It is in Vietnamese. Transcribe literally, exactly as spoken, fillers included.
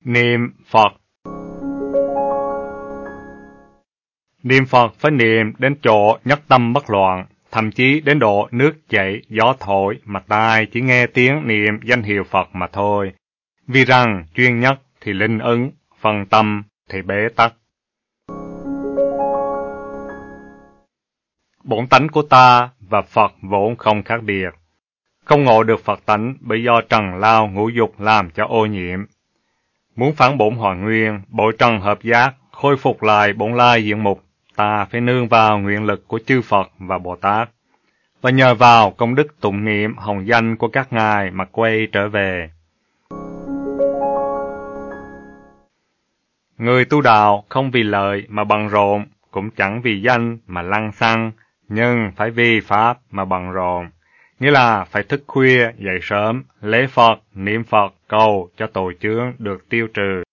Niệm Phật. Niệm Phật phải niệm đến chỗ nhất tâm bất loạn, thậm chí đến độ nước chảy, gió thổi mà tai chỉ nghe tiếng niệm danh hiệu Phật mà thôi. Vì rằng chuyên nhất thì linh ứng, phân tâm thì bế tắc. Bổn tánh của ta và Phật vốn không khác biệt. Không ngộ được Phật tánh bởi do trần lao ngũ dục làm cho ô nhiễm. Muốn phán bổn hoàn nguyên, bội trần hợp giác, khôi phục lại bổn lai diện mục, ta phải nương vào nguyện lực của chư Phật và Bồ Tát, và nhờ vào công đức tụng niệm hồng danh của các ngài mà quay trở về. Người tu đạo không vì lợi mà bận rộn, cũng chẳng vì danh mà lăng xăng, nhưng phải vì Pháp mà bận rộn, nghĩa là phải thức khuya dậy sớm, lễ Phật, niệm Phật, cầu cho tội chướng được tiêu trừ.